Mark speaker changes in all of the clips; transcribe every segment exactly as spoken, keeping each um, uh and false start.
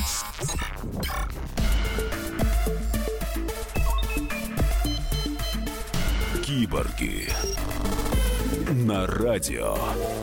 Speaker 1: Киборги на радио.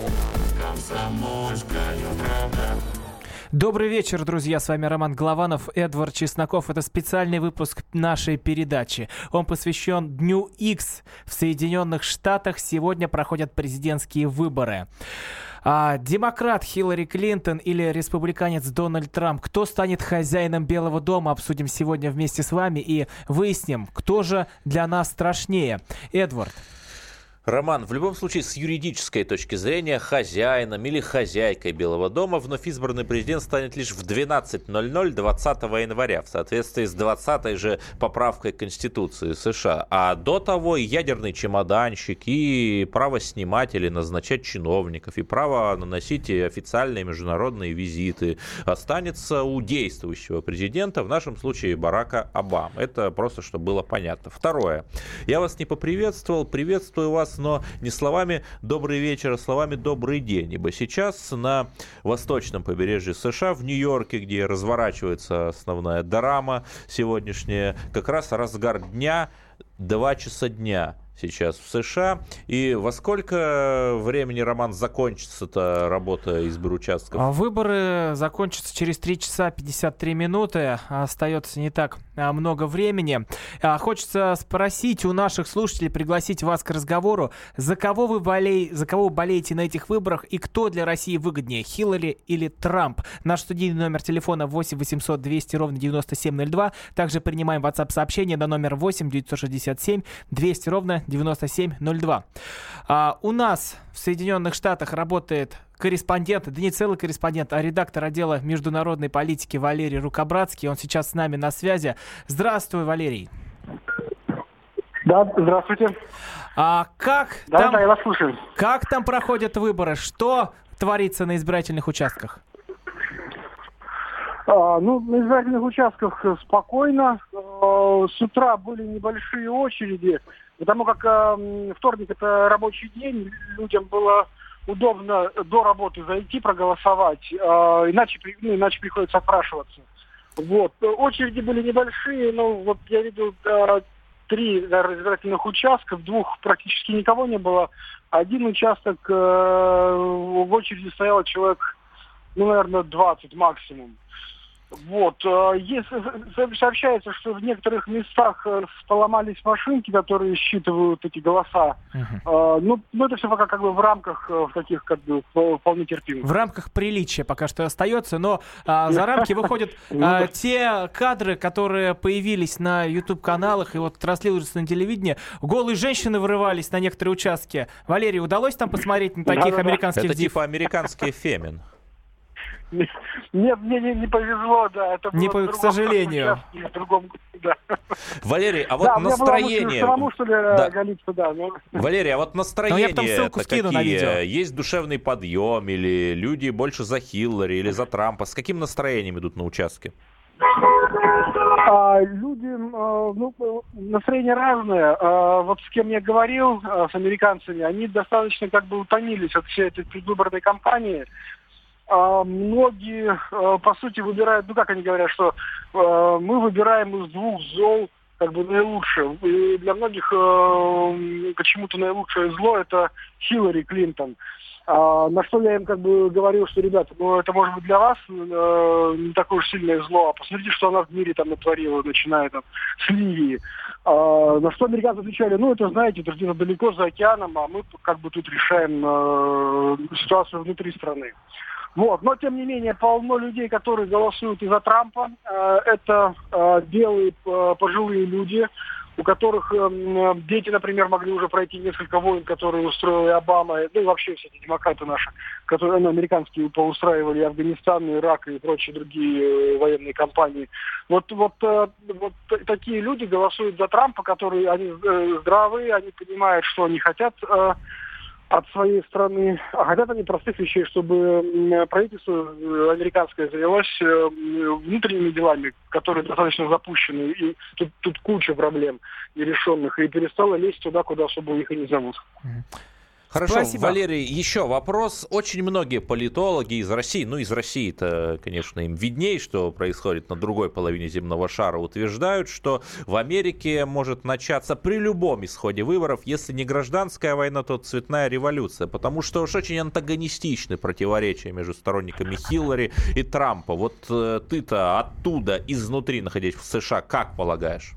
Speaker 2: Добрый вечер, друзья. С вами Роман Голованов, Эдвард Чесноков. Это специальный выпуск нашей передачи. Он посвящен Дню Икс. В Соединенных Штатах сегодня проходят президентские выборы. А демократ Хиллари Клинтон или республиканец Дональд Трамп? Кто станет хозяином Белого дома? Обсудим сегодня вместе с вами и выясним, кто же для нас страшнее. Эдвард.
Speaker 3: Роман, в любом случае, с юридической точки зрения, хозяином или хозяйкой Белого дома вновь избранный президент станет лишь в двенадцать ноль ноль двадцатого января, в соответствии с двадцатой же поправкой Конституции США. А до того и ядерный чемоданщик, и право снимать или назначать чиновников, и право наносить официальные международные визиты останется у действующего президента, в нашем случае Барака Обамы. Это просто, чтобы было понятно. Второе. Я вас не поприветствовал, приветствую вас, но не словами «добрый вечер», а словами «добрый день». Ибо сейчас на восточном побережье США, в Нью-Йорке, где разворачивается основная драма сегодняшняя, как раз разгар дня, два часа дня сейчас в США. И во сколько времени, Роман, закончится-то работа избиручастков?
Speaker 2: Выборы закончатся через три часа пятьдесят три минуты. Остается не так много времени. Хочется спросить у наших слушателей, пригласить вас к разговору, за кого вы болеете, за кого вы болеете на этих выборах и кто для России выгоднее, Хиллари или Трамп? Наш студийный номер телефона восемь восемьсот двести ровно девяносто семь ноль два. Также принимаем WhatsApp-сообщение на номер восемь девятьсот шестьдесят семь двести ровно девяносто семь ноль два. А, у нас в Соединенных Штатах работает корреспондент, да не целый корреспондент, а редактор отдела международной политики Валерий Рукобратский. Он сейчас с нами на связи. Здравствуй, Валерий.
Speaker 4: Да, здравствуйте.
Speaker 2: А как
Speaker 4: да,
Speaker 2: там,
Speaker 4: да, я вас слушаю.
Speaker 2: Как там проходят выборы? Что творится на избирательных участках?
Speaker 4: А, ну, на избирательных участках спокойно. А, с утра были небольшие очереди, потому как а, вторник это рабочий день, людям было удобно до работы зайти проголосовать, а, иначе, ну, иначе приходится опрашиваться. Вот. Очереди были небольшие, но вот я видел а, три наверное, избирательных участков, двух практически никого не было. Один участок а, в очереди стояло человек, ну, наверное, двадцать максимум. Вот. Если сообщается, что в некоторых местах поломались машинки, которые считывают эти голоса. Uh-huh. Ну, ну, это все пока как бы в рамках в таких как бы вполне терпимых.
Speaker 2: В рамках приличия пока что остается, но а, за рамки выходят а, те кадры, которые появились на YouTube-каналах и вот транслируются на телевидении. Голые женщины вырывались на некоторые участки. Валерий, удалось там посмотреть на таких американских
Speaker 3: див?
Speaker 2: Это
Speaker 3: типа американский фемин.
Speaker 4: Нет, мне не, не повезло, да. Это
Speaker 2: не
Speaker 4: было
Speaker 2: по, к сожалению.
Speaker 4: В другом, да.
Speaker 3: Валерий, а вот
Speaker 4: да,
Speaker 3: настроение...
Speaker 4: Самому, что ли,
Speaker 3: да.
Speaker 4: голиться, да, но...
Speaker 3: Валерий, а вот настроение
Speaker 2: какие?
Speaker 3: Есть душевный подъем, или люди больше за Хиллари, или за Трампа? С каким настроением идут на участке?
Speaker 4: А, люди, а, ну, настроение разное. А, вот с кем я говорил, а, с американцами, они достаточно как бы утомились от всей этой предвыборной кампании. Uh, многие, uh, по сути, выбирают, ну как они говорят, что uh, мы выбираем из двух зол как бы наилучшее. И для многих uh, почему-то наилучшее зло это Хиллари Клинтон. Uh, на что я им как бы говорил, что, ребята, ну это может быть для вас uh, не такое уж сильное зло, а посмотрите, что она в мире там натворила, начиная там с Ливии. Uh, на что американцы отвечали, ну это, знаете, это где-то далеко за океаном, а мы как бы тут решаем uh, ситуацию внутри страны. Вот. Но, тем не менее, полно людей, которые голосуют из-за Трампа. Это белые пожилые люди, у которых дети, например, могли уже пройти несколько войн, которые устроили Обама, ну и вообще все эти демократы наши, которые, ну, американские, поустраивали Афганистан, Ирак и прочие другие военные кампании. Вот, вот, вот такие люди голосуют за Трампа, которые они здравые, они понимают, что они хотят от своей страны, а хотят они простых вещей, чтобы правительство американское занялось внутренними делами, которые достаточно запущены, и тут, тут куча проблем нерешенных, и перестало лезть туда, куда особо их и не зовут.
Speaker 3: Хорошо,
Speaker 2: Спасибо.
Speaker 3: Валерий, еще вопрос. Очень многие политологи из России, ну, из России-то, конечно, им видней, что происходит на другой половине земного шара, утверждают, что в Америке может начаться при любом исходе выборов, если не гражданская война, то цветная революция, потому что уж очень антагонистичны противоречия между сторонниками Хиллари и Трампа. Вот э, ты-то оттуда, изнутри, находясь в США, как полагаешь?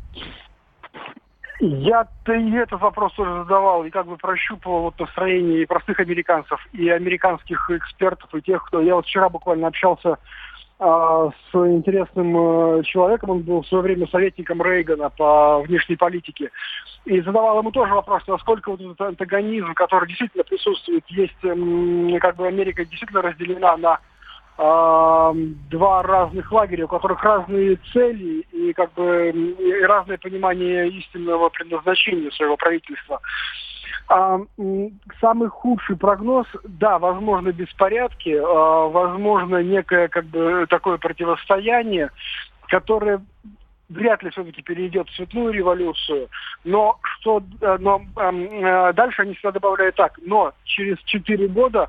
Speaker 4: Я-то и этот вопрос тоже задавал, и как бы прощупывал вот настроение и простых американцев, и американских экспертов, и тех, кто... Я вот вчера буквально общался а, с интересным а, человеком, он был в свое время советником Рейгана по внешней политике, и задавал ему тоже вопрос, насколько вот этот антагонизм, который действительно присутствует, есть, м, как бы Америка действительно разделена на два разных лагеря, у которых разные цели и как бы и разное понимание истинного предназначения своего правительства. А, самый худший прогноз, да, возможно беспорядки, а, возможно некое как бы такое противостояние, которое вряд ли все-таки перейдет в цветную революцию, но что, но а, дальше они всегда добавляют так, но через четыре года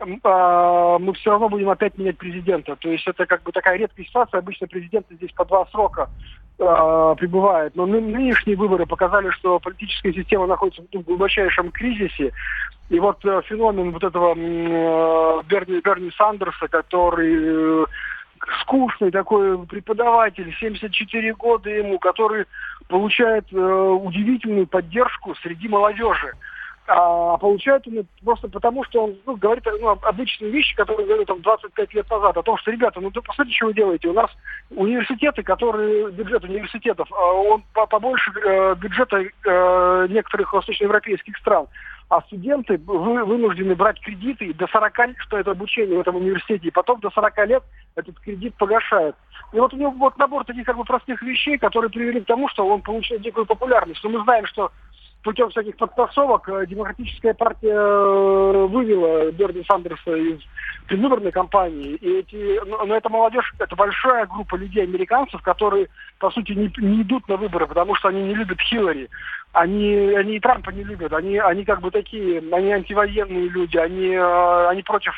Speaker 4: мы все равно будем опять менять президента. То есть это как бы такая редкая ситуация. Обычно президенты здесь по два срока э, пребывают. Но ны- нынешние выборы показали, что политическая система находится в глубочайшем кризисе. И вот э, феномен вот этого э, Берни, Берни Сандерса, который э, скучный такой преподаватель, семьдесят четыре года ему, который получает э, удивительную поддержку среди молодежи. А получает он просто потому, что он ну, говорит ну, обычные вещи, которые говорили там двадцать пять лет назад, о том, что, ребята, ну, посмотрите, что вы делаете. У нас университеты, которые, бюджет университетов, он побольше бюджета некоторых восточноевропейских стран. А студенты вы, вынуждены брать кредиты до сорока, что это обучение в этом университете, и потом до сорока лет этот кредит погашает. И вот у него вот набор таких как бы простых вещей, которые привели к тому, что он получил дикую популярность. Но мы знаем, что путем всяких подтасовок Демократическая партия вывела Берни Сандерса из предвыборной кампании. И эти, но эта молодежь, это большая группа людей, американцев, которые, по сути, не, не идут на выборы, потому что они не любят Хиллари. Они, они и Трампа не любят. Они, они как бы такие, они антивоенные люди, они, они против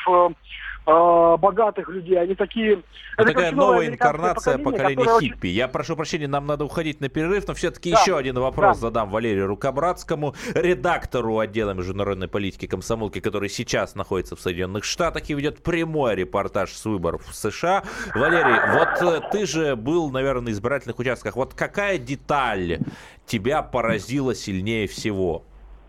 Speaker 4: богатых людей, они такие...
Speaker 3: Вот
Speaker 4: это
Speaker 3: такая новая инкарнация поколения, поколения хиппи.
Speaker 4: Очень...
Speaker 3: Я прошу прощения, нам надо уходить на перерыв, но все-таки
Speaker 4: да,
Speaker 3: еще один вопрос
Speaker 4: да.
Speaker 3: задам Валерию Рукобратскому, редактору отдела международной политики комсомолки, который сейчас находится в Соединенных Штатах и ведет прямой репортаж с выборов в США. Валерий, вот ты же был, наверное, на избирательных участках. Вот какая деталь тебя поразила сильнее всего?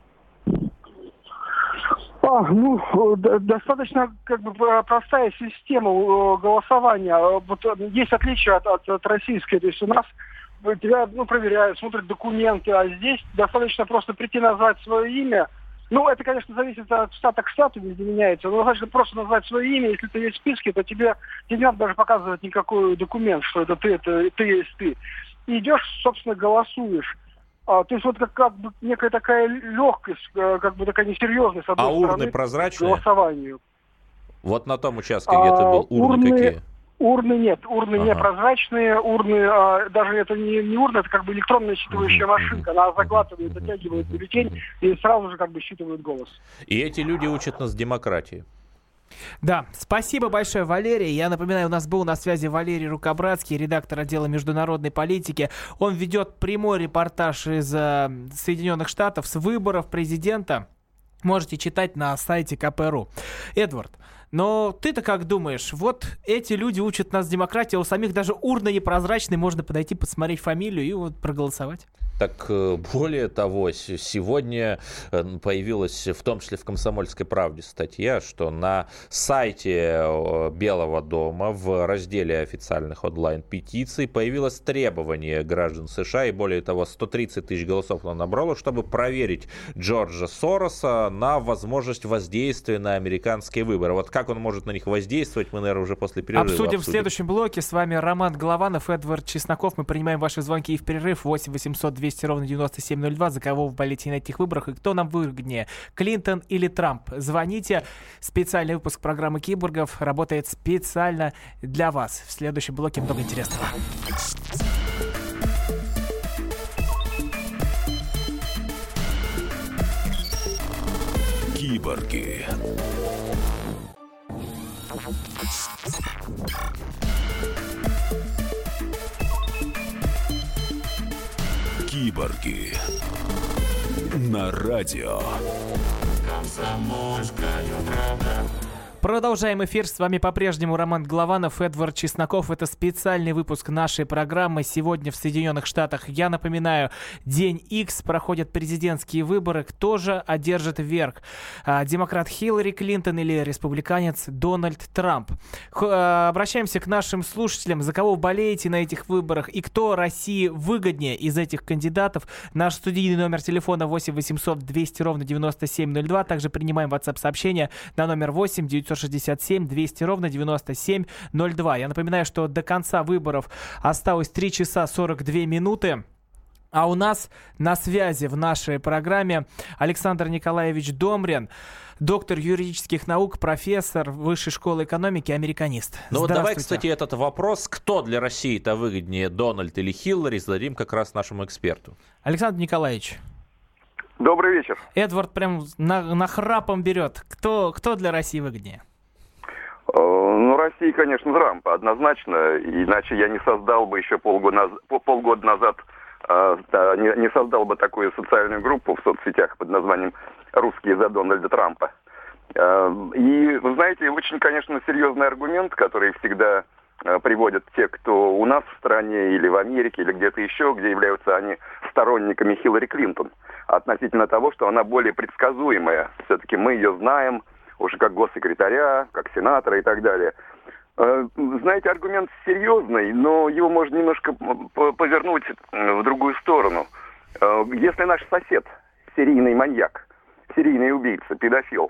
Speaker 4: А, ну, достаточно как бы простая система голосования. Вот есть отличие от, от, от российской. То есть у нас тебя ну, проверяют, смотрят документы, а здесь достаточно просто прийти назвать свое имя. Ну, это, конечно, зависит от штата к штату, везде меняется. Но достаточно просто назвать свое имя. Если ты есть в списке, то тебе, тебе не надо даже показывать никакой документ, что это ты, это ты есть ты. И идешь, собственно, голосуешь. А, то есть вот как, как бы некая такая легкость, как бы такая несерьезность, с одной
Speaker 3: а
Speaker 4: стороны,
Speaker 3: урны прозрачные?
Speaker 4: к голосованию.
Speaker 3: Вот на том участке, где а, ты был, урны, урны какие?
Speaker 4: Урны нет, урны ага. непрозрачные, урны, а, даже это не, не урны, это как бы электронная считывающая uh-huh, машинка, она заглатывает, uh-huh, затягивает бюллетень uh-huh. и сразу же как бы считывает голос.
Speaker 3: И эти люди учат нас демократии.
Speaker 2: Да, спасибо большое, Валерий. Я напоминаю, у нас был на связи Валерий Рукобратский, редактор отдела международной политики. Он ведет прямой репортаж из э, Соединенных Штатов с выборов президента. Можете читать на сайте ка пэ точка ру. Эдвард, но ты-то как думаешь? Вот эти люди учат нас демократии, а у самих даже урны непрозрачные, можно подойти, посмотреть фамилию и вот проголосовать.
Speaker 3: Так более того, сегодня появилась, в том числе в «Комсомольской правде», статья, что на сайте Белого дома в разделе официальных онлайн-петиций появилось требование граждан США, и более того, сто тридцать тысяч голосов оно набрало, чтобы проверить Джорджа Сороса на возможность воздействия на американские выборы. Вот как он может на них воздействовать, мы, наверное, уже после перерыва
Speaker 2: обсудим.
Speaker 3: обсудим.
Speaker 2: В следующем блоке. С вами Роман Голованов, Эдвард Чесноков. Мы принимаем ваши звонки и в перерыв. восемь восемьсот двести ровно девяносто семь ноль два. За кого вы болеете на этих выборах и кто нам выгоднее, Клинтон или Трамп? Звоните. Специальный выпуск программы «Киборгов» работает специально для вас. В следующем блоке много интересного.
Speaker 1: Киборги. Киборги. На радио.
Speaker 2: Продолжаем эфир. С вами по-прежнему Роман Голованов, Эдвард Чесноков. Это специальный выпуск нашей программы. Сегодня в Соединенных Штатах, я напоминаю, День Икс, проходят президентские выборы. Кто же одержит верх? Демократ Хиллари Клинтон или республиканец Дональд Трамп? Х- обращаемся к нашим слушателям. За кого болеете на этих выборах и кто России выгоднее из этих кандидатов? Наш студийный номер телефона восемь восемьсот двести ровно девяносто семь ноль два. Также принимаем WhatsApp-сообщения на номер восемь девятьсот шестьдесят семь двести ровно девяносто семь ноль два. Я напоминаю, что до конца выборов осталось три часа сорок две минуты. А у нас на связи в нашей программе Александр Николаевич Домрин, доктор юридических наук, профессор Высшей школы экономики, американист.
Speaker 3: Ну вот давай, кстати, этот вопрос, кто для России-то выгоднее, Дональд или Хиллари, зададим как раз нашему эксперту.
Speaker 2: Александр Николаевич.
Speaker 5: Добрый вечер.
Speaker 2: Эдвард прям на, на храпом берет. Кто, кто для России выгоднее?
Speaker 5: Ну, Россия, конечно, Трампа, однозначно. Иначе я не создал бы еще полгода назад, полгода назад не, не создал бы такую социальную группу в соцсетях под названием «Русские за Дональда Трампа». И, вы знаете, очень, конечно, серьезный аргумент, который всегда приводят те, кто у нас в стране или в Америке, или где-то еще, где являются они сторонниками Хиллари Клинтон, относительно того, что она более предсказуемая. Все-таки мы ее знаем уже как госсекретаря, как сенатора и так далее. Знаете, аргумент серьезный, но его можно немножко повернуть в другую сторону. Если наш сосед, серийный маньяк, серийный убийца, педофил,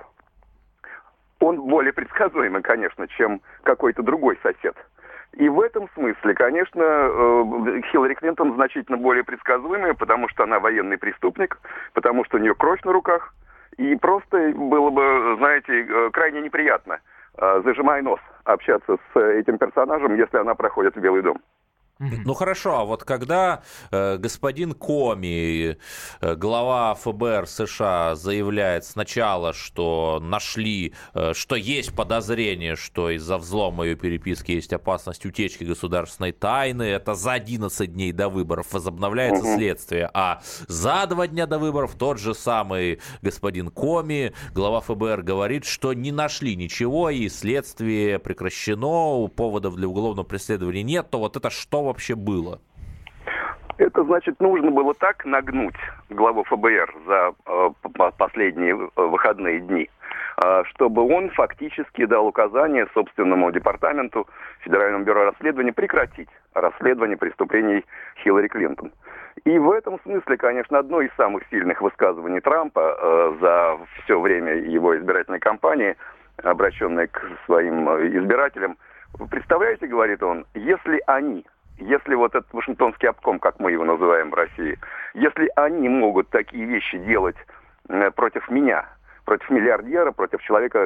Speaker 5: он более предсказуемый, конечно, чем какой-то другой сосед. И в этом смысле, конечно, Хиллари Клинтон значительно более предсказуемая, потому что она военный преступник, потому что у нее кровь на руках. И просто было бы, знаете, крайне неприятно, зажимая нос, общаться с этим персонажем, если она проходит в Белый дом.
Speaker 3: Ну хорошо, а вот когда э, господин Коми, э, глава эф бэ эр США, заявляет сначала, что нашли, э, что есть подозрение, что из-за взлома ее переписки есть опасность утечки государственной тайны, это за одиннадцать дней до выборов возобновляется угу. следствие, а за два дня до выборов тот же самый господин Коми, глава эф бэ эр, говорит, что не нашли ничего и следствие прекращено, поводов для уголовного преследования нет, то вот это что вообще было?
Speaker 5: Это значит, нужно было так нагнуть главу эф бэ эр за э, последние выходные дни, э, чтобы он фактически дал указание собственному департаменту Федеральному бюро расследований прекратить расследование преступлений Хиллари Клинтон. И в этом смысле, конечно, одно из самых сильных высказываний Трампа э, за все время его избирательной кампании, обращенной к своим избирателям, представляете, говорит он, если они Если вот этот Вашингтонский обком, как мы его называем в России, если они могут такие вещи делать против меня, против миллиардера, против человека,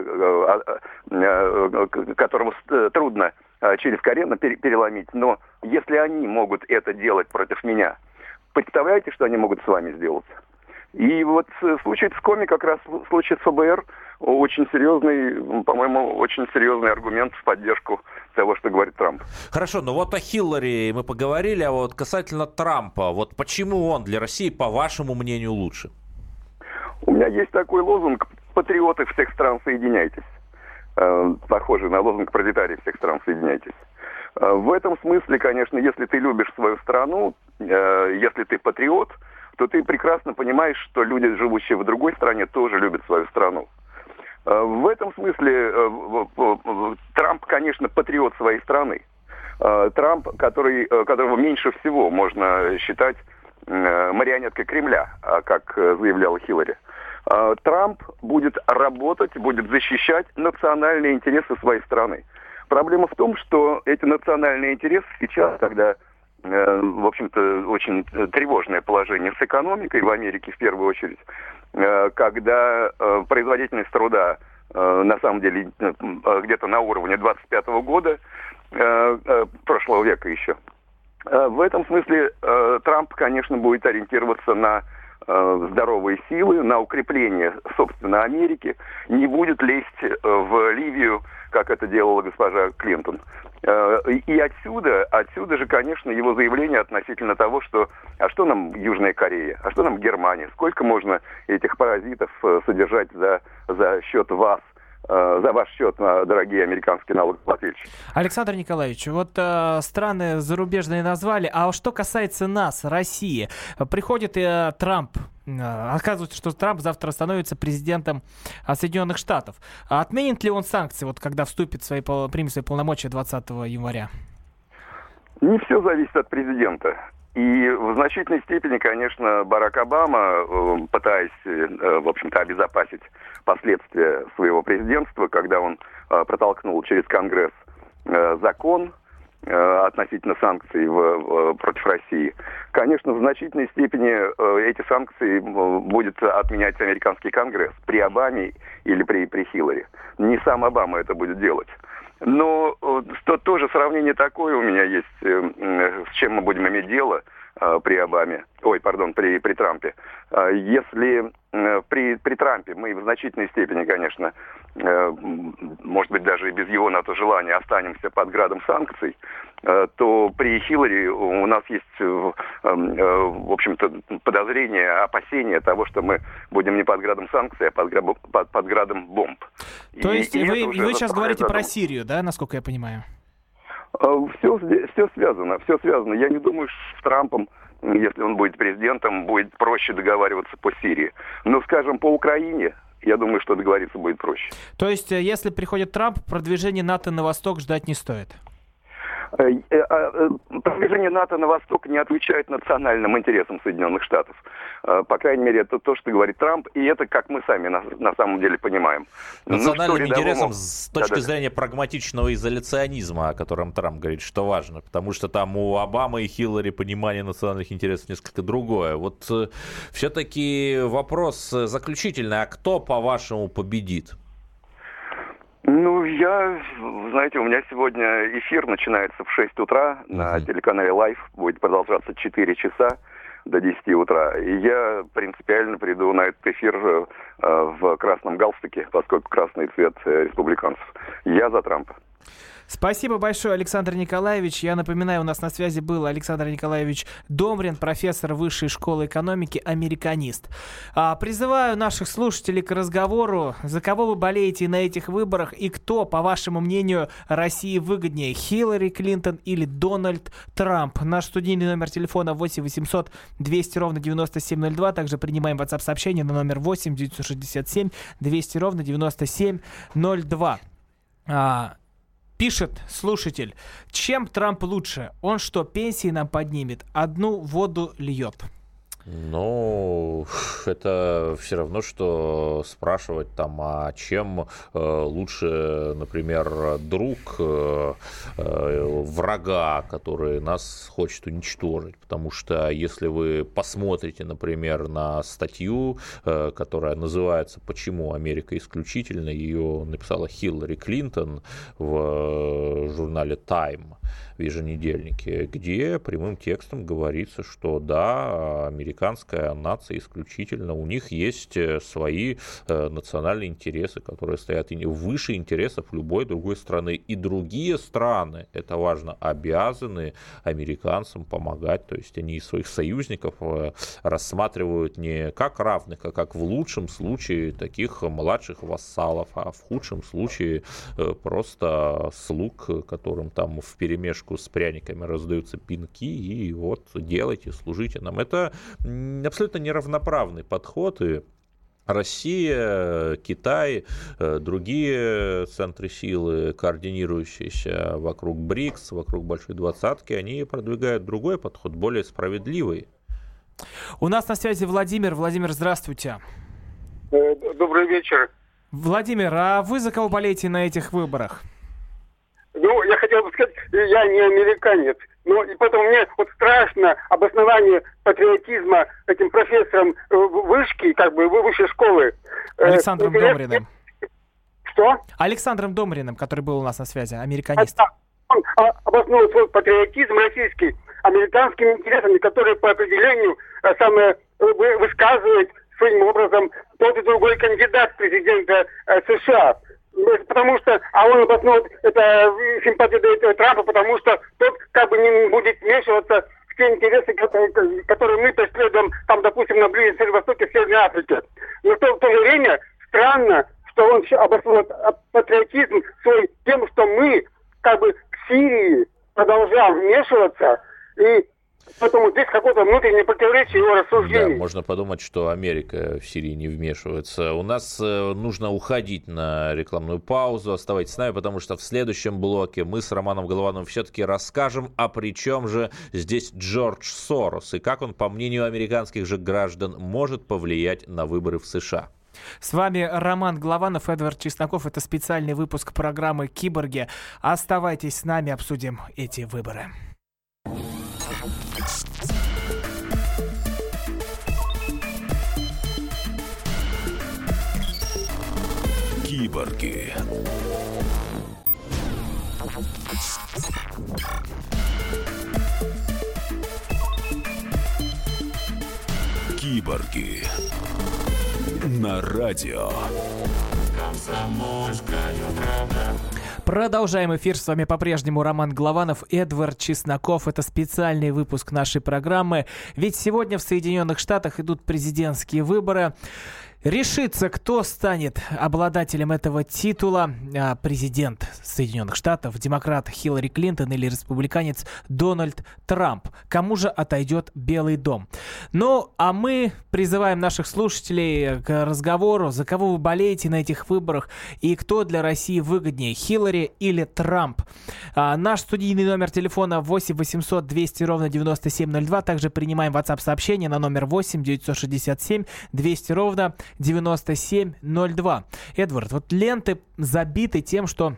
Speaker 5: которого трудно через колено переломить, но если они могут это делать против меня, представляете, что они могут с вами сделать? И вот случай с Коми, как раз случай с эф бэ эр, очень серьезный, по-моему, очень серьезный аргумент в поддержку того, что говорит Трамп.
Speaker 3: Хорошо, но вот о Хиллари мы поговорили, а вот касательно Трампа, вот почему он для России, по вашему мнению, лучше?
Speaker 5: У меня есть такой лозунг «Патриоты всех стран, соединяйтесь». Похожий на лозунг «Пролетарии всех стран, соединяйтесь». В этом смысле, конечно, если ты любишь свою страну, если ты патриот, то ты прекрасно понимаешь, что люди, живущие в другой стране, тоже любят свою страну. В этом смысле Трамп, конечно, патриот своей страны. Трамп, который, которого меньше всего можно считать марионеткой Кремля, как заявляла Хиллари. Трамп будет работать, будет защищать национальные интересы своей страны. Проблема в том, что эти национальные интересы сейчас, когда, в общем-то, очень тревожное положение с экономикой в Америке в первую очередь, когда производительность труда на самом деле где-то на уровне двадцать пятого года, прошлого века еще. В этом смысле Трамп, конечно, будет ориентироваться на э, здоровые силы на укрепление, собственно, Америки, не будет лезть в Ливию, как это делала госпожа Клинтон. Э, и отсюда, отсюда же, конечно, его заявление относительно того, что а что нам Южная Корея, а что нам Германия, сколько можно этих паразитов содержать за, за счет вас, за ваш счет, дорогие американские налогоплательщики.
Speaker 2: Александр Николаевич, вот э, страны зарубежные назвали, а что касается нас, России, приходит э, Трамп, э, оказывается, что Трамп завтра становится президентом э, Соединенных Штатов. Отменит ли он санкции, вот когда вступит в свои, примет свои полномочия двадцатого января?
Speaker 5: Не все зависит от президента. И в значительной степени, конечно, Барак Обама, пытаясь, в общем-то, обезопасить последствия своего президентства, когда он протолкнул через Конгресс закон относительно санкций в, в, против России, конечно, в значительной степени эти санкции будет отменять американский Конгресс при Обаме или при, при Хиллари. Не сам Обама это будет делать. Но то, тоже сравнение такое у меня есть, с чем мы будем иметь дело при Обаме, ой, пардон, при, при Трампе. Если при, при Трампе мы в значительной степени, конечно, может быть, даже и без его на то желания останемся под градом санкций, то при Хиллари у нас есть, в общем-то, подозрение, опасение того, что мы будем не под градом санкций, а под, под, под градом бомб.
Speaker 2: То
Speaker 5: и,
Speaker 2: есть
Speaker 5: и
Speaker 2: вы, вы сейчас говорите
Speaker 5: задум...
Speaker 2: про Сирию, да, насколько я понимаю?
Speaker 5: Все, все связано, все связано. Я не думаю, что с Трампом, если он будет президентом, будет проще договариваться по Сирии. Но, скажем, по Украине, я думаю, что договориться будет проще.
Speaker 2: То есть, если приходит Трамп, продвижение НАТО на восток ждать не стоит?
Speaker 5: Продвижение НАТО на восток не отвечает национальным интересам Соединенных Штатов. По крайней мере, это то, что говорит Трамп, и это, как мы сами на, на самом деле понимаем.
Speaker 3: Национальным
Speaker 5: ну,
Speaker 3: интересам
Speaker 5: рядовому...
Speaker 3: с точки
Speaker 5: Да-да.
Speaker 3: зрения прагматичного изоляционизма, о котором Трамп говорит, что важно, потому что там у Обамы и Хиллари понимание национальных интересов несколько другое. Вот э, все-таки вопрос заключительный, а кто, по-вашему, победит?
Speaker 5: Ну, я, знаете, у меня сегодня эфир начинается в шесть утра на телеканале Life, будет продолжаться четыре часа до десяти утра. И я принципиально приду на этот эфир э, в красном галстуке, поскольку красный цвет э, республиканцев. Я за Трампа.
Speaker 2: Спасибо большое, Александр Николаевич. Я напоминаю, у нас на связи был Александр Николаевич Домрин, профессор Высшей школы экономики, американист. А, призываю наших слушателей к разговору. За кого вы болеете на этих выборах и кто, по вашему мнению, России выгоднее, Хиллари Клинтон или Дональд Трамп? Наш студийный номер телефона восемь восемьсот двести ровно девяносто семь ноль два. Также принимаем WhatsApp-сообщение на номер восемь девятьсот шестьдесят семь двести ровно девяносто семь ноль два. А, Пишет слушатель: чем Трамп лучше? Он что, пенсии нам поднимет? Одну воду льет.
Speaker 3: Ну, это все равно, что спрашивать там, а чем э, лучше, например, друг э, э, врага, который нас хочет уничтожить. Потому что если вы посмотрите, например, на статью, э, которая называется «Почему Америка исключительна», ее написала Хиллари Клинтон в журнале Time, в еженедельнике, где прямым текстом говорится, что да, американская нация исключительно, у них есть свои э, национальные интересы, которые стоят и выше интересов любой другой страны. И другие страны, это важно, обязаны американцам помогать. То есть они своих союзников э, рассматривают не как равных, а как в лучшем случае таких младших вассалов, а в худшем случае э, просто слуг, которым там вперемешку с пряниками раздаются пинки, и вот делайте, служите нам. Это абсолютно неравноправный подход, и Россия, Китай, другие центры силы, координирующиеся вокруг БРИКС, вокруг Большой Двадцатки, они продвигают другой подход, более справедливый.
Speaker 2: У нас на связи Владимир. Владимир, здравствуйте.
Speaker 6: Добрый вечер.
Speaker 2: Владимир, а вы за кого болеете на этих выборах?
Speaker 6: Ну, я хотел бы сказать, я не американец, но и потом мне вот страшно обоснование патриотизма этим профессором вышки, как бы высшей школы.
Speaker 2: Александром
Speaker 6: э,
Speaker 2: Домриным.
Speaker 6: Что?
Speaker 2: Александром Домриным, который был у нас на связи, американист.
Speaker 6: А, он обоснул свой патриотизм российский американскими интересами, которые по определению самые высказывает своим образом тот и другой кандидат президента США. Потому что, а он обоснует это симпатию дает Трампу, потому что тот как бы не будет вмешиваться в те интересы, которые, которые мы преследуем, там, допустим, на Ближнем Востоке, в Северной Африке. Но в то, в то же время странно, что он обоснует патриотизм свой тем, что мы как бы в Сирии продолжаем вмешиваться, и поэтому здесь какое-то внутреннее противоречие его рассуждений.
Speaker 3: Да, можно подумать, что Америка в Сирии не вмешивается. У нас э, нужно уходить на рекламную паузу. Оставайтесь с нами, потому что в следующем блоке мы с Романом Головановым все-таки расскажем, а при чем же здесь Джордж Сорос и как он, по мнению американских же граждан, может повлиять на выборы в США.
Speaker 2: С вами Роман Голованов, Эдвард Чесноков. Это специальный выпуск программы «Киборги». Оставайтесь с нами, обсудим эти выборы.
Speaker 1: Киборги. Киборги. На радио.
Speaker 2: Продолжаем эфир. С вами по-прежнему Роман Голованов, Эдвард Чесноков. Это специальный выпуск нашей программы. Ведь сегодня в Соединенных Штатах идут президентские выборы. Решится, кто станет обладателем этого титула. Президент Соединенных Штатов, демократ Хиллари Клинтон или республиканец Дональд Трамп. Кому же отойдет Белый дом? Ну, а мы призываем наших слушателей к разговору, за кого вы болеете на этих выборах и кто для России выгоднее, Хиллари или Трамп. А, наш студийный номер телефона восемь восемьсот двести ровно девяносто семь ноль два. Также принимаем WhatsApp-сообщение на номер восемь девятьсот шестьдесят семь двести ровно девяносто семь ноль два. Эдвард, вот ленты забиты тем, что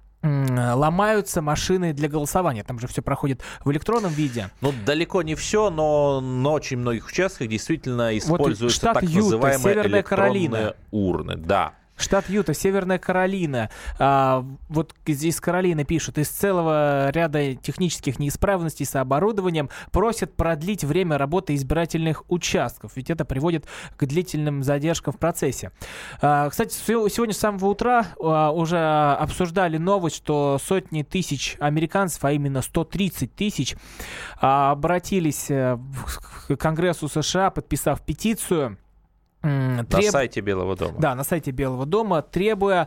Speaker 2: м- ломаются машины для голосования. Там же все проходит в электронном виде.
Speaker 3: Ну, далеко не все, но на очень многих участках действительно используются
Speaker 2: вот
Speaker 3: так
Speaker 2: Юта,
Speaker 3: называемые
Speaker 2: Северная
Speaker 3: электронные
Speaker 2: Каролина.
Speaker 3: урны. Да.
Speaker 2: Штат Юта, Северная Каролина. А, вот из Каролины пишут, из целого ряда технических неисправностей с оборудованием просят продлить время работы избирательных участков, ведь это приводит к длительным задержкам в процессе. А, кстати, сегодня с самого утра а, уже обсуждали новость, что сотни тысяч американцев, а именно сто тридцать тысяч, а, обратились к Конгрессу США, подписав петицию.
Speaker 3: На
Speaker 2: Треб...
Speaker 3: сайте Белого дома.
Speaker 2: Да, на сайте Белого дома, требуя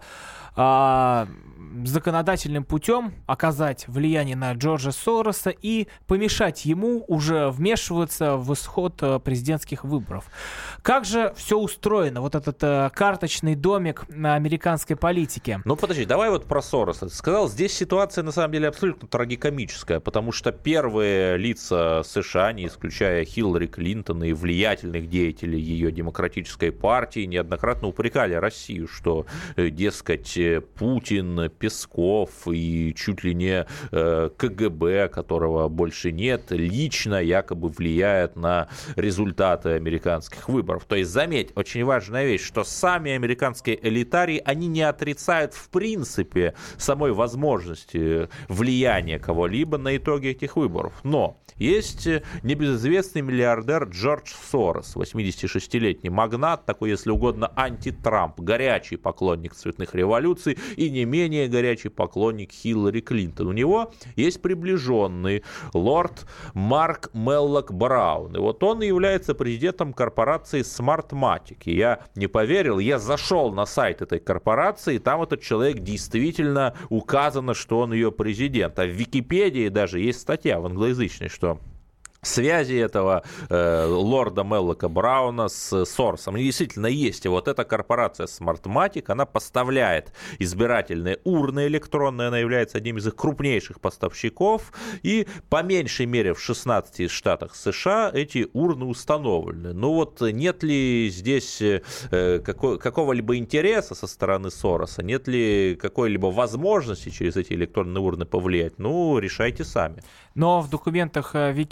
Speaker 2: а, законодательным путем оказать влияние на Джорджа Сороса и помешать ему уже вмешиваться в исход президентских выборов. Как же все устроено, вот этот а, карточный домик на американской политике?
Speaker 3: Ну, подожди, давай вот про Сороса. Ты сказал, здесь ситуация на самом деле абсолютно трагикомическая, потому что первые лица США, не исключая Хиллари Клинтон и влиятельных деятелей ее демократической партии, неоднократно упрекали Россию, что, дескать, Путин, Песков и чуть ли не э, КГБ, которого больше нет, лично якобы влияет на результаты американских выборов. То есть, заметь, очень важная вещь, что сами американские элитарии, они не отрицают в принципе самой возможности влияния кого-либо на итоги этих выборов. Но есть небезызвестный миллиардер Джордж Сорос, восьмидесятишестилетний магнат, такой, если угодно, анти-Трамп, горячий поклонник цветных революций и не менее горячий поклонник Хиллари Клинтон. У него есть приближенный лорд Марк Меллок Браун. И вот он является президентом корпорации Smartmatic. И я не поверил, я зашел на сайт этой корпорации, и там этот человек действительно указано, что он ее президент. А в Википедии даже есть статья в англоязычной, что связи этого э, лорда Меллока Брауна с Соросом. Они действительно есть. И вот эта корпорация Smartmatic, она поставляет избирательные урны электронные, она является одним из их крупнейших поставщиков. И по меньшей мере в шестнадцати штатах США эти урны установлены. Ну вот нет ли здесь э, какой, какого-либо интереса со стороны Сороса? Нет ли какой-либо возможности через эти электронные урны повлиять? Ну, решайте сами.
Speaker 2: Но в документах WikiLeaks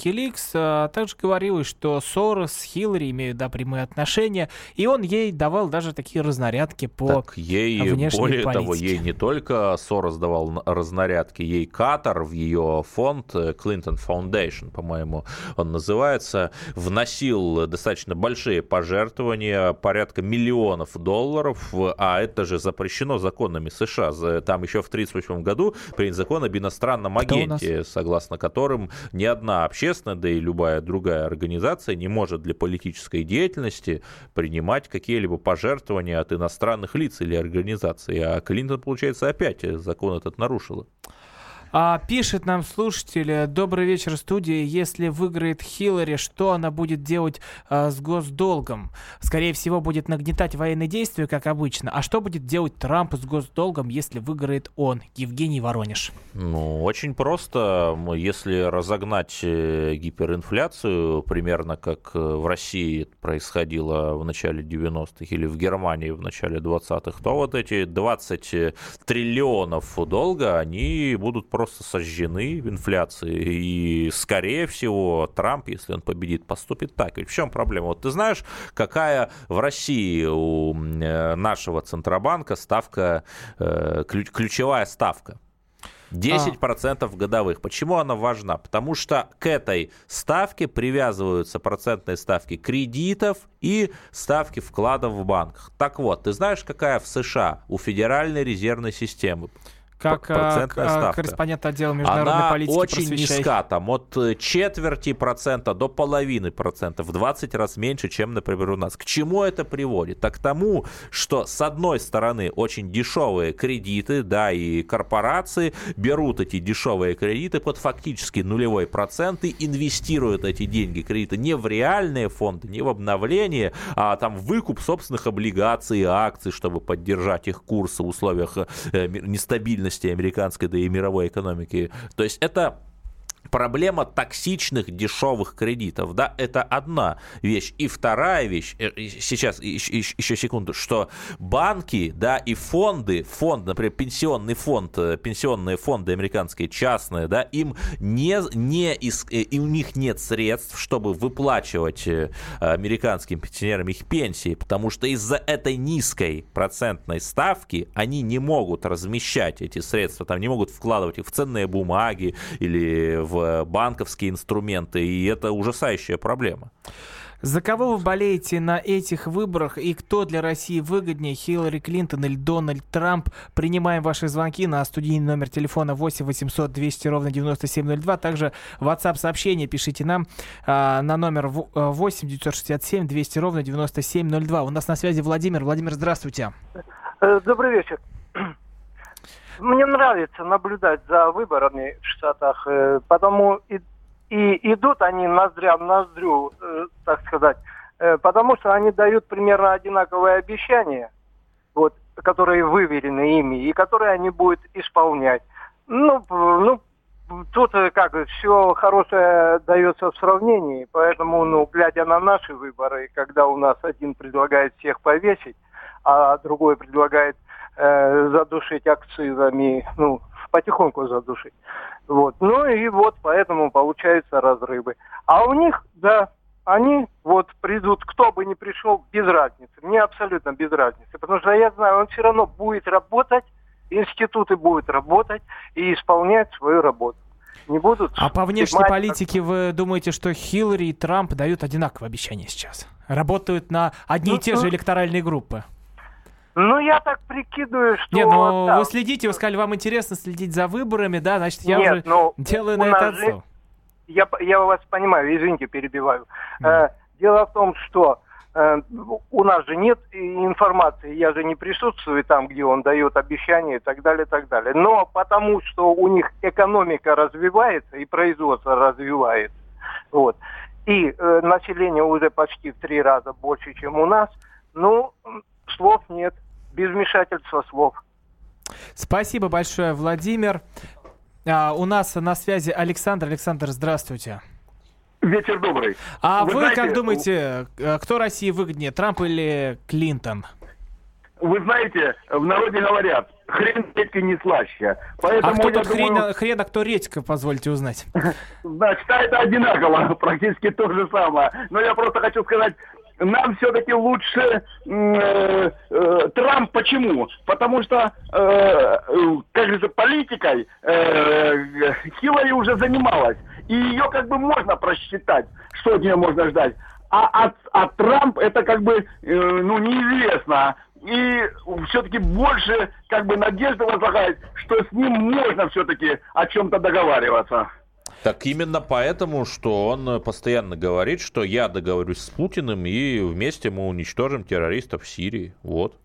Speaker 2: Wikileaks а, также говорилось, что Сорос с Хиллари имеют да, прямые отношения, и он ей давал даже такие разнарядки по
Speaker 3: так ей,
Speaker 2: внешней
Speaker 3: более
Speaker 2: политике.
Speaker 3: того, ей не только Сорос давал разнарядки, ей Катар в ее фонд Clinton Foundation, по-моему, он называется, вносил достаточно большие пожертвования, порядка миллионов долларов, а это же запрещено законами США. Там еще в тридцать восьмом году принят закон об иностранном агенте, согласно которым ни одна общественная, да и любая другая организация не может для политической деятельности принимать какие-либо пожертвования от иностранных лиц или организаций. А Клинтон, получается, опять закон этот нарушила.
Speaker 2: А, пишет нам слушатель: добрый вечер, студия. Если выиграет Хиллари, что она будет делать а, с госдолгом? Скорее всего, будет нагнетать военные действия, как обычно. А что будет делать Трамп с госдолгом, если выиграет он? Евгений Воронеж.
Speaker 3: Ну, очень просто. Если разогнать гиперинфляцию, примерно как в России происходило в начале девяностых или в Германии в начале двадцатых, то вот эти двадцать триллионов долга, они будут просто просто сожжены в инфляции, и, скорее всего, Трамп, если он победит, поступит так. Ведь в чем проблема? Вот ты знаешь, какая в России у нашего Центробанка ставка, ключевая ставка? десять процентов годовых. Почему она важна? Потому что к этой ставке привязываются процентные ставки кредитов и ставки вкладов в банках. Так вот, ты знаешь, какая в США у Федеральной резервной системы
Speaker 2: как
Speaker 3: процентная ставка?
Speaker 2: Корреспондент отдела международной
Speaker 3: она
Speaker 2: политики
Speaker 3: очень низка, там от четверти процента до половины процента, в двадцать раз меньше, чем, например, у нас. К чему это приводит? Так к тому, что с одной стороны очень дешевые кредиты, да, и корпорации берут эти дешевые кредиты под фактически нулевой процент и инвестируют эти деньги, кредиты, не в реальные фонды, не в обновление, а там в выкуп собственных облигаций и акций, чтобы поддержать их курс в условиях нестабильности американской, да и мировой экономики. То есть это проблема токсичных дешевых кредитов, да, это одна вещь. И вторая вещь, сейчас еще секунду, что банки, да, и фонды, фонд, например, пенсионный фонд, пенсионные фонды американские, частные, да, им не, не и у них нет средств, чтобы выплачивать американским пенсионерам их пенсии, потому что из-за этой низкой процентной ставки они не могут размещать эти средства, там не могут вкладывать их в ценные бумаги или в банковские инструменты, и это ужасающая проблема.
Speaker 2: За кого вы болеете на этих выборах и кто для России выгоднее, Хиллари Клинтон или Дональд Трамп? Принимаем ваши звонки на студийный номер телефона восемь восемьсот двести ровно девяносто семь ноль два. Также WhatsApp-сообщение пишите нам а, на номер восемь девятьсот шестьдесят семь двести ровно девяносто семь ноль два. У нас на связи Владимир. Владимир, здравствуйте.
Speaker 7: Добрый вечер. Мне нравится наблюдать за выборами в Штатах, потому и, и идут они ноздря в ноздрю, так сказать, потому что они дают примерно одинаковые обещания, вот, которые выверены ими и которые они будут исполнять. Ну, ну тут как все хорошее дается в сравнении, поэтому, ну, глядя на наши выборы, когда у нас один предлагает всех повесить, а другой предлагает задушить акцизами, ну, потихоньку задушить. Вот. Ну и вот поэтому получаются разрывы. А у них, да, они вот придут, кто бы ни пришел, без разницы. Мне абсолютно без разницы. Потому что я знаю, он все равно будет работать, институты будут работать и исполнять свою работу. Не будут.
Speaker 2: А по внешней политике вы думаете, что Хиллари и Трамп дают одинаковые обещания сейчас? Работают на одни
Speaker 7: ну,
Speaker 2: и те же электоральные группы?
Speaker 7: Ну, я так прикидываю, что...
Speaker 2: Нет, ну,
Speaker 7: да.
Speaker 2: вы следите, вы сказали, вам интересно следить за выборами, да, значит, я
Speaker 7: Нет,
Speaker 2: уже
Speaker 7: ну,
Speaker 2: делаю на это отцов.
Speaker 7: Я, я вас понимаю, извините, перебиваю. Mm. Э, дело в том, что э, у нас же нет информации, я же не присутствую там, где он дает обещания и так далее, и так далее. Но потому, что у них экономика развивается и производство развивается, вот, и э, население уже почти в три раза больше, чем у нас, ну, слов нет. Без вмешательства слов.
Speaker 2: Спасибо большое, Владимир. А, у нас на связи Александр. Александр, здравствуйте.
Speaker 8: Вечер добрый.
Speaker 2: А вы,
Speaker 8: вы знаете,
Speaker 2: как думаете, кто России выгоднее, Трамп или Клинтон?
Speaker 8: Вы знаете, в народе говорят, хрен редьки не слаще. Поэтому
Speaker 2: а кто
Speaker 8: я
Speaker 2: тут
Speaker 8: думаю,
Speaker 2: хрен, хрен, а кто редька, позвольте узнать?
Speaker 8: Значит, это одинаково, практически то же самое. Но я просто хочу сказать, нам все-таки лучше э, э, Трамп. Почему? Потому что, э, э, как же, политикой э, Хиллари уже занималась. И ее как бы можно просчитать, что от нее можно ждать. А от, от Трамп это как бы, э, ну, неизвестно. И все-таки больше как бы надежды возлагает, что с ним можно все-таки о чем-то договариваться.
Speaker 3: Так именно поэтому, что он постоянно говорит, что я договорюсь с Путиным, и вместе мы уничтожим террористов в Сирии. Вот.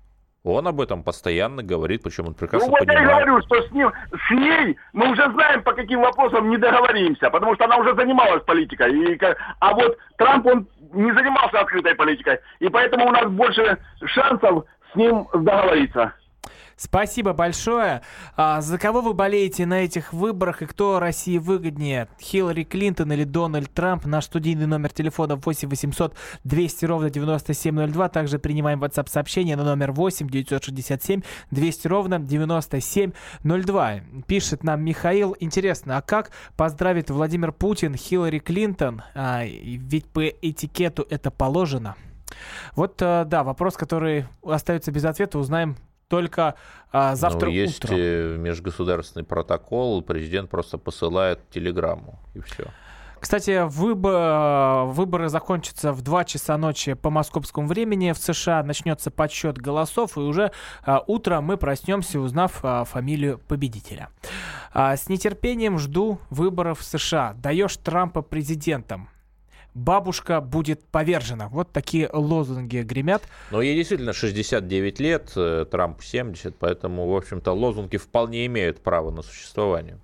Speaker 3: Он об этом постоянно говорит, причем он прекрасно
Speaker 8: ну, вот
Speaker 3: понимает.
Speaker 8: Я и говорю, что с, ним, с ней мы уже знаем, по каким вопросам не договоримся, потому что она уже занималась политикой. И, а вот Трамп, он не занимался открытой политикой, и поэтому у нас больше шансов с ним договориться.
Speaker 2: Спасибо большое. А за кого вы болеете на этих выборах и кто России выгоднее? Хиллари Клинтон или Дональд Трамп? Наш студийный номер телефона восемь восемьсот двести ровно девяносто семь ноль два. Также принимаем WhatsApp-сообщение на номер восемь девятьсот шестьдесят семь двести ровно девяносто семь ноль два. Пишет нам Михаил. Интересно, а как поздравит Владимир Путин Хиллари Клинтон? А, ведь по этикету это положено. Вот, да, вопрос, который остается без ответа, узнаем только а, завтра
Speaker 3: ну, есть
Speaker 2: утром.
Speaker 3: Есть межгосударственный протокол, президент просто посылает телеграмму, и все.
Speaker 2: Кстати, выбор, выборы закончатся в два часа ночи по московскому времени. В США начнется подсчет голосов, и уже а, утром мы проснемся, узнав а, фамилию победителя. А, с нетерпением жду выборов в США. Даешь Трампа президентом, бабушка будет повержена. Вот такие лозунги гремят.
Speaker 3: Но ей действительно шестьдесят девять лет, Трамп семьдесят, поэтому, в общем-то, лозунги вполне имеют право на существование.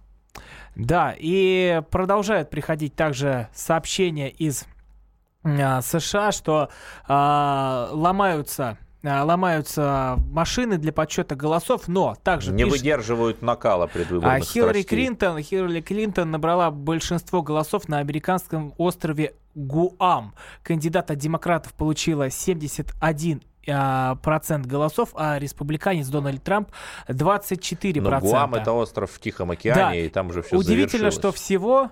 Speaker 2: Да, и продолжают приходить также сообщения из а, США, что а, ломаются... ломаются машины для подсчета голосов, но также
Speaker 3: не
Speaker 2: пишет,
Speaker 3: выдерживают накала предвыборных
Speaker 2: а, Хиллари
Speaker 3: страстей.
Speaker 2: Клинтон, Хиллари Клинтон набрала большинство голосов на американском острове Гуам. Кандидат от демократов получила семьдесят один процент голосов, а республиканец Дональд Трамп двадцать четыре процента.
Speaker 3: Но Гуам — это остров в Тихом океане,
Speaker 2: да.
Speaker 3: И там уже все
Speaker 2: Удивительно,
Speaker 3: завершилось.
Speaker 2: что всего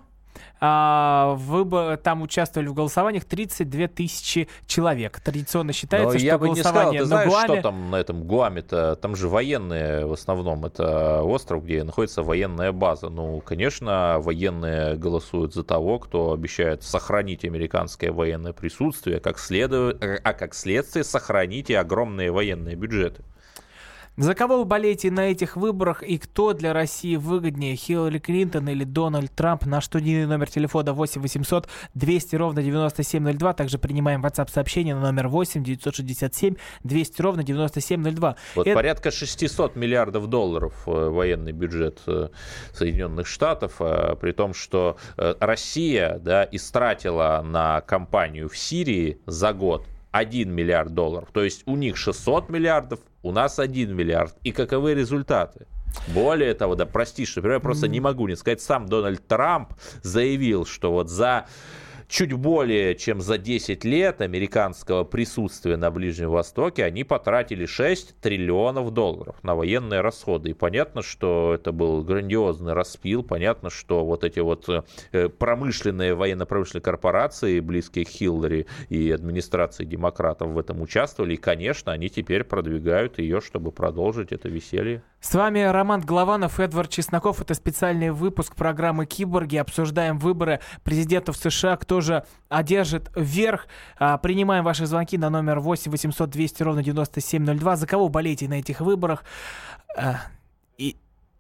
Speaker 2: а, выбор, там участвовали в голосованиях тридцать две тысячи человек. Традиционно считается,
Speaker 3: Но
Speaker 2: что
Speaker 3: я бы
Speaker 2: голосование
Speaker 3: не сказал, ты
Speaker 2: на
Speaker 3: знаешь,
Speaker 2: Гуаме...
Speaker 3: что там на этом Гуаме-то? Там же военные в основном. Это остров, где находится военная база. Ну, конечно, военные голосуют за того, кто обещает сохранить американское военное присутствие, как следует, а как следствие сохранить и огромные военные бюджеты.
Speaker 2: За кого вы болеете на этих выборах и кто для России выгоднее, Хиллари Клинтон или Дональд Трамп? Наш студийный номер телефона восемь восемьсот двести ровно девяносто семь ноль два. Также принимаем WhatsApp-сообщение на номер восемь девятьсот шестьдесят семь двести ровно девяносто семь ноль два.
Speaker 3: Вот
Speaker 2: Это...
Speaker 3: порядка шестьсот миллиардов долларов военный бюджет Соединенных Штатов, при том, что Россия, да, истратила на кампанию в Сирии за год один миллиард долларов. То есть у них шестьсот миллиардов, у нас один миллиард. И каковы результаты? Более того, да, прости, что я просто не могу не сказать, сам Дональд Трамп заявил, что вот за чуть более чем за десять лет американского присутствия на Ближнем Востоке они потратили шесть триллионов долларов на военные расходы. И понятно, что это был грандиозный распил. Понятно, что вот эти вот промышленные военно-промышленные корпорации, близкие к Хиллари и администрации демократов, в этом участвовали. И, конечно, они теперь продвигают ее, чтобы продолжить это веселье.
Speaker 2: С вами Роман Голованов, Эдвард Чесноков. Это специальный выпуск программы «Киборги». Обсуждаем выборы президентов США. Кто же одержит верх? А, принимаем ваши звонки на номер восемь восемьсот двести ровно девяносто семь ноль два. За кого болеете на этих выборах? А, и...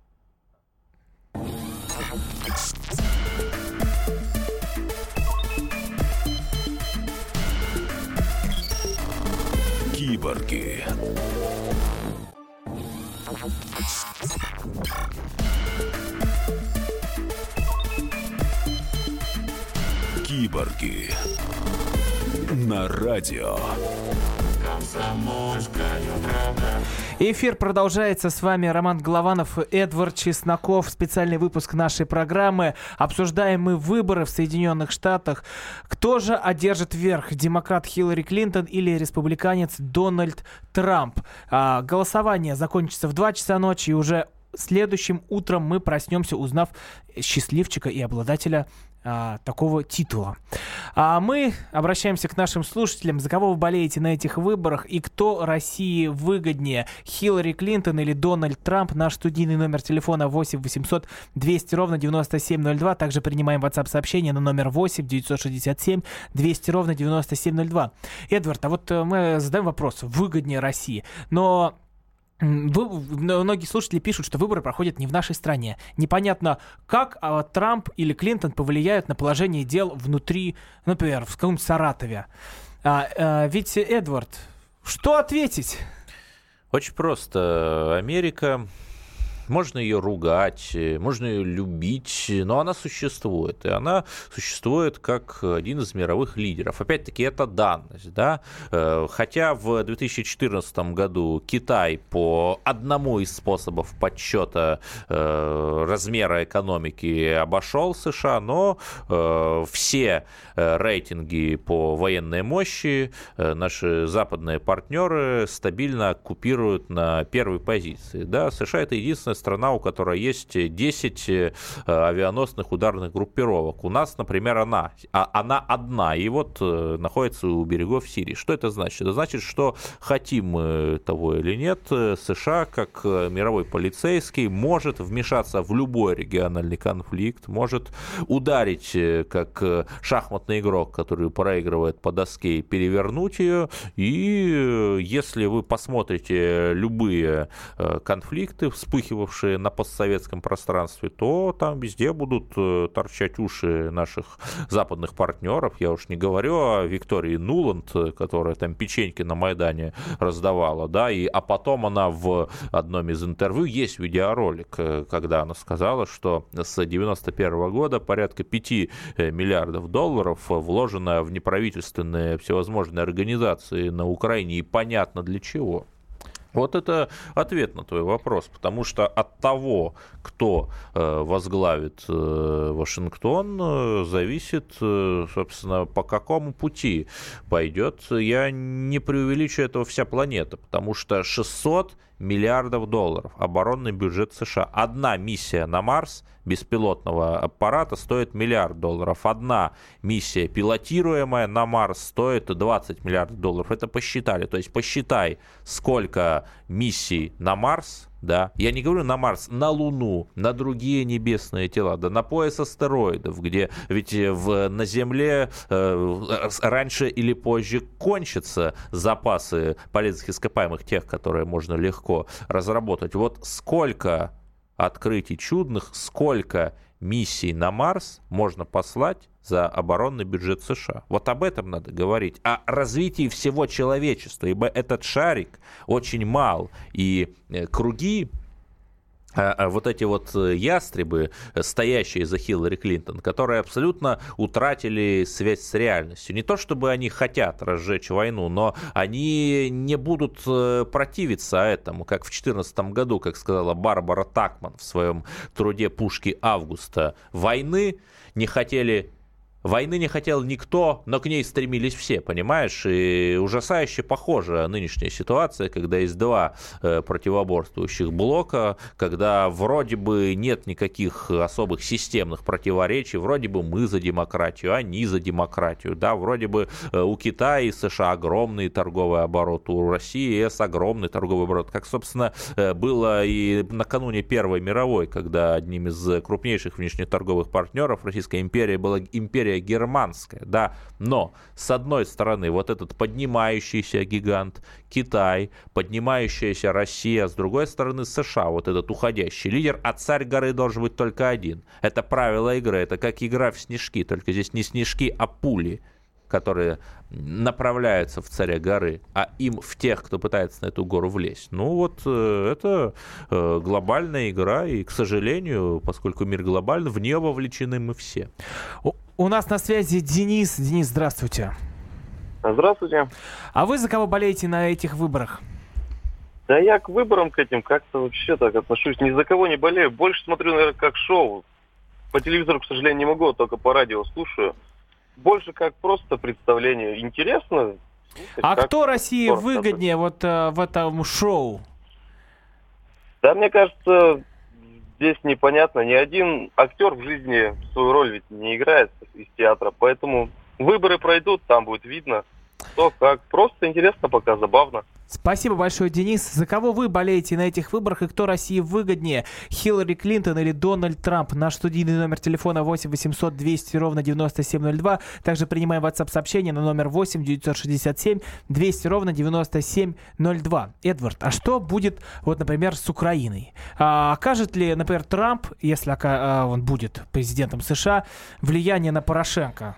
Speaker 1: Киборги. Киборги. На радио.
Speaker 2: Эфир продолжается. С вами Роман Голованов, Эдвард Чесноков. Специальный выпуск нашей программы. Обсуждаем мы выборы в Соединенных Штатах. Кто же одержит верх? Демократ Хиллари Клинтон или республиканец Дональд Трамп? А, голосование закончится в два часа ночи, и уже следующим утром мы проснемся, узнав счастливчика и обладателя а, такого титула. А мы обращаемся к нашим слушателям. За кого вы болеете на этих выборах и кто России выгоднее? Хиллари Клинтон или Дональд Трамп? Наш студийный номер телефона восемь восемьсот двести ровно девяносто семь ноль два. Также принимаем WhatsApp-сообщение на номер восемь девятьсот шестьдесят семь двести ровно девяносто семь ноль два. Эдвард, а вот мы задаем вопрос, выгоднее России, но Вы, многие слушатели пишут, что выборы проходят не в нашей стране. Непонятно, как а, Трамп или Клинтон повлияют на положение дел внутри, например, в каком-нибудь Саратове. А, а, ведь, Эдвард, что ответить?
Speaker 3: Очень просто. Америка... Можно ее ругать, можно ее любить, но она существует. И она существует как один из мировых лидеров. Опять-таки, это данность. Да? Хотя в две тысячи четырнадцатом году Китай по одному из способов подсчета размера экономики обошел США, но все рейтинги по военной мощи наши западные партнеры стабильно оккупируют на первой позиции. Да? США — это единственная страна, у которой есть десять авианосных ударных группировок. У нас, например, она, а она одна, и вот находится у берегов Сирии. Что это значит? Это значит, что хотим мы того или нет, США, как мировой полицейский, может вмешаться в любой региональный конфликт, может ударить, как шахматный игрок, который проигрывает по доске, и перевернуть ее. И если вы посмотрите любые конфликты, вспыхивающие на постсоветском пространстве, то там везде будут торчать уши наших западных партнеров. Я уж не говорю о Виктории Нуланд, которая там печеньки на Майдане раздавала, да, и, а потом она в одном из интервью, есть видеоролик, когда она сказала, что с девяносто первого года порядка пяти миллиардов долларов вложено в неправительственные всевозможные организации на Украине, и понятно для чего. Вот это ответ на твой вопрос, потому что от того, кто э, возглавит э, Вашингтон, э, зависит, э, собственно, по какому пути пойдет. Я не преувеличу этого вся планета, потому что шестьсот миллиардов долларов оборонный бюджет США. Одна миссия на Марс беспилотного аппарата стоит миллиард долларов. Одна миссия, пилотируемая на Марс, стоит двадцать миллиардов долларов. Это посчитали. То есть посчитай, сколько миссий на Марс, да, я не говорю на Марс, на Луну, на другие небесные тела, да, на пояс астероидов, где ведь в, на Земле э, раньше или позже кончатся запасы полезных ископаемых, тех, которые можно легко разработать. Вот сколько открытий чудных, сколько миссий на Марс можно послать за оборонный бюджет США. Вот об этом надо говорить. О развитии всего человечества, ибо этот шарик очень мал. И круги, вот эти вот ястребы, стоящие за Хиллари Клинтон, которые абсолютно утратили связь с реальностью. Не то чтобы они хотят разжечь войну, но они не будут противиться этому, как в две тысячи четырнадцатом году, как сказала Барбара Такман в своем труде «Пушки Августа». Войны не хотели... Войны не хотел никто, но к ней стремились все, понимаешь? И ужасающе похожа нынешняя ситуация, когда есть два э, противоборствующих блока, когда вроде бы нет никаких особых системных противоречий, вроде бы мы за демократию, они за демократию, да, вроде бы э, у Китая и США огромный торговый оборот, у России и ЕС огромный торговый оборот, как, собственно, э, было и накануне Первой мировой, когда одним из крупнейших внешнеторговых партнеров Российской империи была империя германская, да, но с одной стороны вот этот поднимающийся гигант Китай, поднимающаяся Россия, с другой стороны США, вот этот уходящий лидер, а царь горы должен быть только один. Это правило игры, это как игра в снежки, только здесь не снежки, а пули, которые направляются в царя горы, а им в тех, кто пытается на эту гору влезть. Ну вот э, это э, глобальная игра, и, к сожалению, поскольку мир глобальный, в нее вовлечены мы все.
Speaker 2: У, у нас на связи Денис. Денис, здравствуйте.
Speaker 9: Здравствуйте.
Speaker 2: А вы за кого болеете на этих выборах?
Speaker 9: Да я к выборам к этим как-то вообще так отношусь. Ни за кого не болею. Больше смотрю, наверное, как шоу. По телевизору, к сожалению, не могу, только по радио слушаю. Больше как просто представление. Интересно. Слушать,
Speaker 2: а
Speaker 9: как
Speaker 2: кто России
Speaker 9: спорт,
Speaker 2: выгоднее вот э, в этом шоу?
Speaker 9: Да, мне кажется, здесь непонятно. Ни один актер в жизни свою роль ведь не играет из театра. Поэтому выборы пройдут, там будет видно, кто как. Просто интересно пока, забавно.
Speaker 2: Спасибо большое, Денис. За кого вы болеете на этих выборах и кто России выгоднее? Хиллари Клинтон или Дональд Трамп? Наш студийный номер телефона восемь восемьсот двести ровно девяносто семь ноль два. Также принимаем WhatsApp-сообщение на номер восемь девятьсот шестьдесят семь двести ровно девяносто семь ноль два. Эдвард, а что будет, вот, например, с Украиной? А, окажет ли, например, Трамп, если а, он будет президентом США, влияние на Порошенко?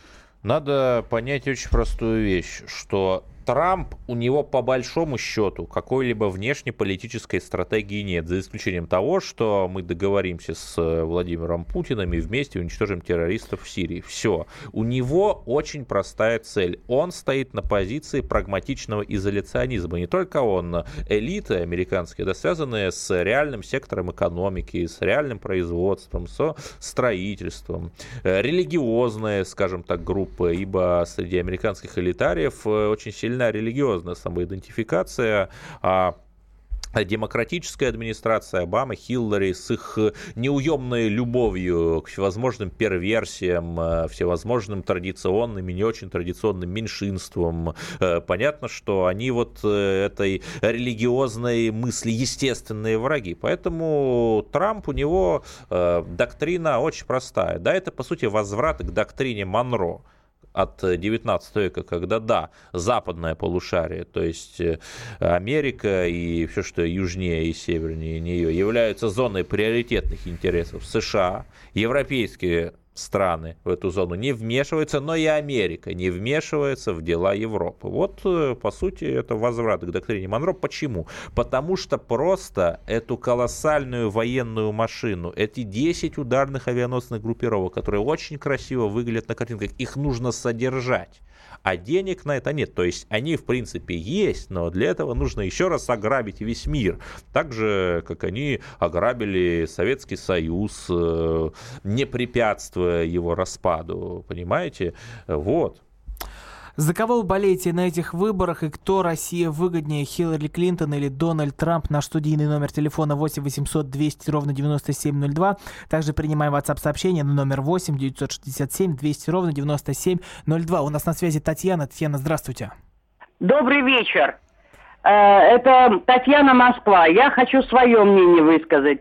Speaker 3: Надо понять очень простую вещь, что Трамп, у него по большому счету какой-либо внешнеполитической стратегии нет, за исключением того, что мы договоримся с Владимиром Путиным и вместе уничтожим террористов в Сирии. Все. У него очень простая цель. Он стоит на позиции прагматичного изоляционизма. Не только он, элиты американские, да, связанные с реальным сектором экономики, с реальным производством, со строительством, религиозные, скажем так, группы, ибо среди американских элитариев очень сильно религиозная самоидентификация, а демократическая администрация Обамы, Хиллари с их неуемной любовью к всевозможным перверсиям, всевозможным традиционным и не очень традиционным меньшинствам. Понятно, что они вот этой религиозной мысли естественные враги. Поэтому Трамп, у него доктрина очень простая. Да, это, по сути, возврат к доктрине Монро от девятнадцатого века, когда, да, западное полушарие, то есть Америка и все, что южнее и севернее нее, являются зоной приоритетных интересов США, европейские страны в эту зону не вмешиваются, но и Америка не вмешивается в дела Европы. Вот, по сути, это возврат к доктрине Монро. Почему? Потому что просто эту колоссальную военную машину, эти десять ударных авианосных группировок, которые очень красиво выглядят на картинках, их нужно содержать. А денег на это нет. То есть они, в принципе, есть, но для этого нужно еще раз ограбить весь мир. Так же, как они ограбили Советский Союз, не препятствуя его распаду. Понимаете? Вот.
Speaker 2: За кого вы болеете на этих выборах и кто Россия выгоднее, Хиллари Клинтон или Дональд Трамп? Наш студийный номер телефона восемь восемьсот двести ровно девяносто семь ноль два. Также принимаем WhatsApp-сообщение на номер восемь девятьсот шестьдесят семь двести ровно девяносто семь ноль два. У нас на связи Татьяна. Татьяна, здравствуйте.
Speaker 10: Добрый вечер. Это Татьяна, Москва. Я хочу свое мнение высказать.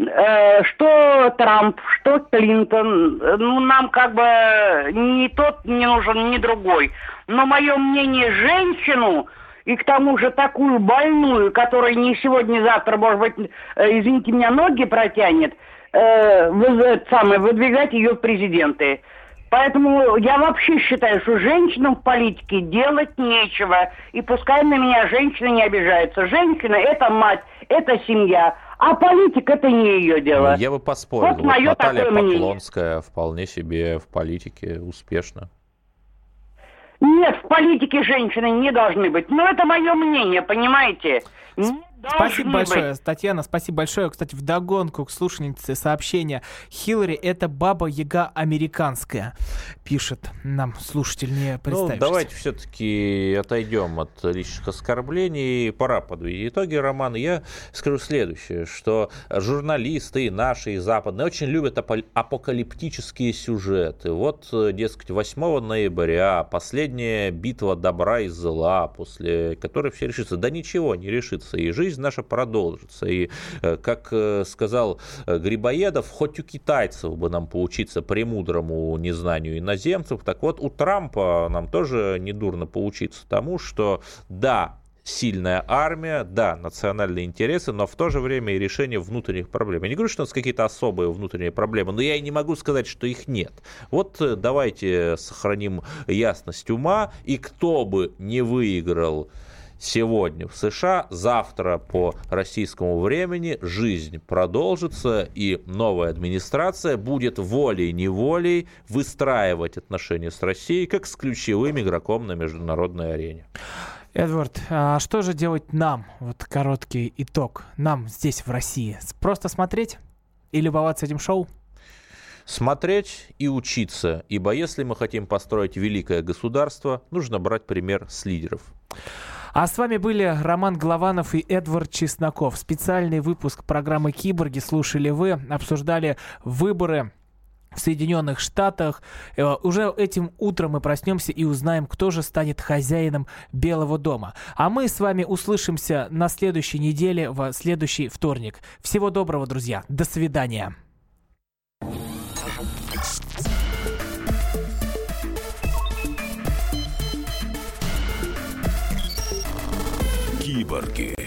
Speaker 10: Что Трамп, что Клинтон, ну, нам как бы ни тот не нужен, ни другой. Но мое мнение, женщину, и к тому же такую больную, которая не сегодня, ни завтра, может быть, извините меня, ноги протянет, э, самое, выдвигать ее в президенты. Поэтому я вообще считаю, что женщинам в политике делать нечего. И пускай на меня женщины не обижаются. Женщина – это мать, это семья. А политика – это не ее дело.
Speaker 3: Я бы поспорил.
Speaker 10: Вот
Speaker 3: вот Наталья Поклонская мнение. Вполне себе в политике успешна.
Speaker 10: Нет, в политике женщины не должны быть. Но это мое мнение, понимаете? Не
Speaker 2: Спасибо большое,
Speaker 10: быть.
Speaker 2: Татьяна, спасибо большое. Кстати, вдогонку к слушательнице сообщение. Хиллари – это баба-яга американская, пишет нам слушатель, не представившийся.
Speaker 3: Ну, давайте все-таки отойдем от личных оскорблений. Пора подвести итоги, Роман. Я скажу следующее, что журналисты, и наши, и западные, очень любят апокалиптические сюжеты. Вот, дескать, восьмого ноября, последняя битва добра и зла, после которой все решится. Да ничего не решится, и жизнь наша продолжится. И, как сказал Грибоедов, хоть у китайцев бы нам поучиться премудрому незнанию иноземцев, так вот у Трампа нам тоже недурно поучиться тому, что да, сильная армия, да, национальные интересы, но в то же время и решение внутренних проблем. Я не говорю, что у нас какие-то особые внутренние проблемы, но я и не могу сказать, что их нет. Вот давайте сохраним ясность ума, и кто бы не выиграл сегодня в США, завтра по российскому времени жизнь продолжится, и новая администрация будет волей-неволей выстраивать отношения с Россией как с ключевым игроком на международной арене.
Speaker 2: Эдвард, а что же делать нам? Вот короткий итог. Нам здесь, в России. Просто смотреть и любоваться этим шоу?
Speaker 3: Смотреть и учиться, ибо если мы хотим построить великое государство, нужно брать пример с лидеров.
Speaker 2: А с вами были Роман Голованов и Эдвард Чесноков. Специальный выпуск программы «Киборги» слушали вы, обсуждали выборы в Соединенных Штатах. Уже этим утром мы проснемся и узнаем, кто же станет хозяином Белого дома. А мы с вами услышимся на следующей неделе, в следующий вторник. Всего доброго, друзья. До свидания.
Speaker 1: Киборги.